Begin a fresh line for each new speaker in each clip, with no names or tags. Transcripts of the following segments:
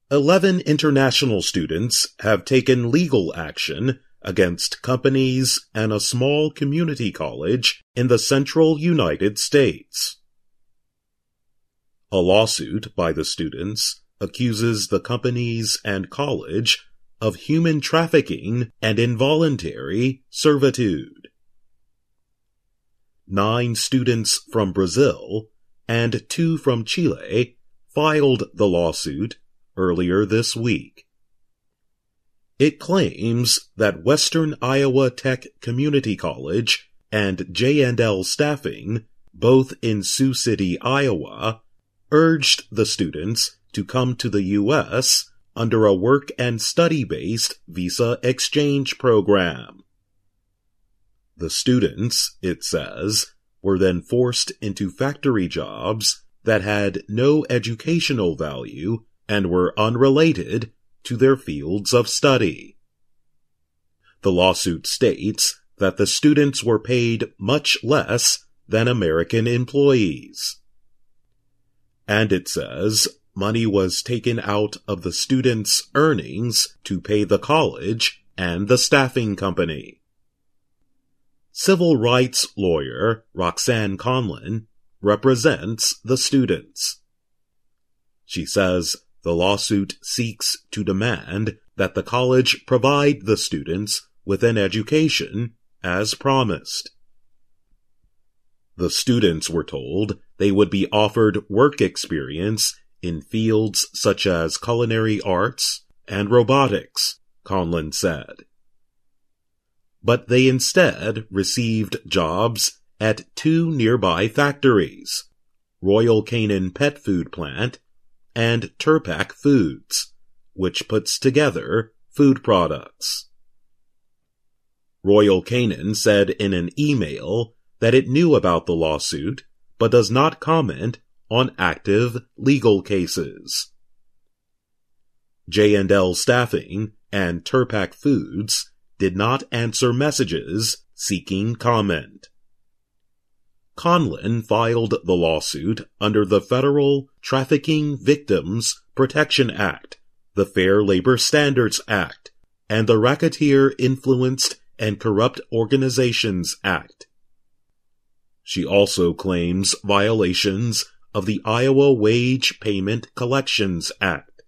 11 international students have taken legal action against companies and a small community college in the central United States. A lawsuit by the students accuses the companies and college of human trafficking and involuntary servitude. 9 students from Brazil and 2 from Chile filed the lawsuit earlier this week. It claims that Western Iowa Tech Community College and J&L Staffing, both in Sioux City, Iowa, urged the students to come to the U.S. under a work and study-based visa exchange program. The students, it says, were then forced into factory jobs that had no educational value and were unrelated to their fields of study. The lawsuit states that the students were paid much less than American employees. And it says money was taken out of the students' earnings to pay the college and the staffing company. Civil rights lawyer Roxanne Conlin represents the students. She says the lawsuit seeks to demand that the college provide the students with an education as promised. The students were told they would be offered work experience in fields such as culinary arts and robotics, Conlin said. But they instead received jobs at 2 nearby factories, Royal Canin Pet Food Plant and Turpak Foods, which puts together food products. Royal Canin said in an email that it knew about the lawsuit, but does not comment on active legal cases. J&L Staffing and Turpak Foods did not answer messages seeking comment. Conlin filed the lawsuit under the Federal Trafficking Victims Protection Act, the Fair Labor Standards Act, and the Racketeer Influenced and Corrupt Organizations Act. She also claims violations of the Iowa Wage Payment Collections Act.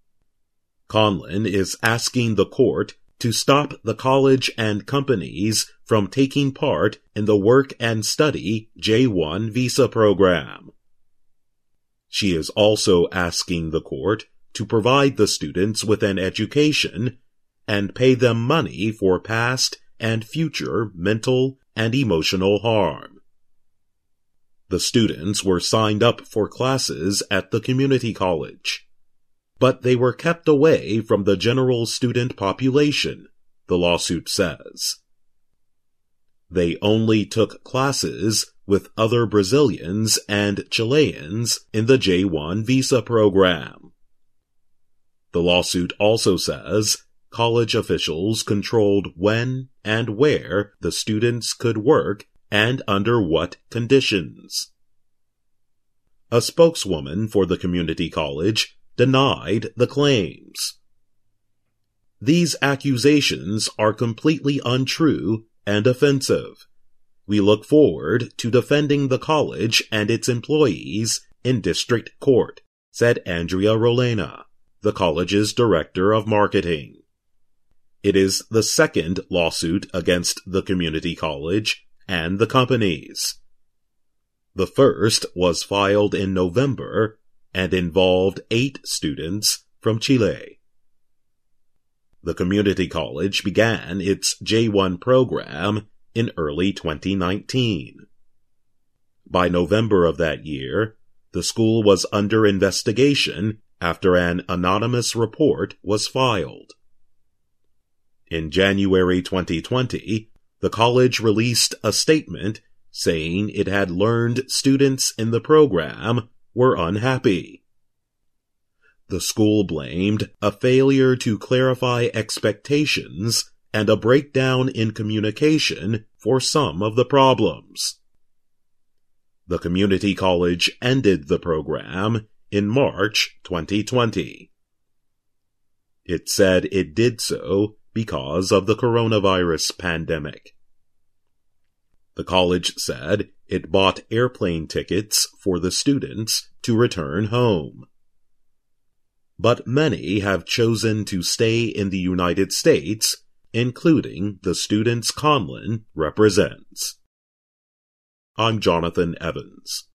Conlin is asking the court to stop the college and companies from taking part in the Work and Study J-1 visa program. She is also asking the court to provide the students with an education and pay them money for past and future mental and emotional harm. The students were signed up for classes at the community college, but they were kept away from the general student population, the lawsuit says. They only took classes with other Brazilians and Chileans in the J-1 visa program. The lawsuit also says college officials controlled when and where the students could work and under what conditions. A spokeswoman for the community college denied the claims. These accusations are completely untrue and offensive. We look forward to defending the college and its employees in district court, said Andrea Rolena, the college's director of marketing. It is the second lawsuit against the community college and the companies. The first was filed in November and involved 8 students from Chile. The community college began its J-1 program in early 2019. By November of that year, the school was under investigation after an anonymous report was filed. In January 2020, the college released a statement saying it had learned students in the program were unhappy. The school blamed a failure to clarify expectations and a breakdown in communication for some of the problems. The community college ended the program in March 2020. It said it did so because of the coronavirus pandemic. The college said it bought airplane tickets for the students to return home. But many have chosen to stay in the United States, including the students Conlin represents. I'm Jonathan Evans.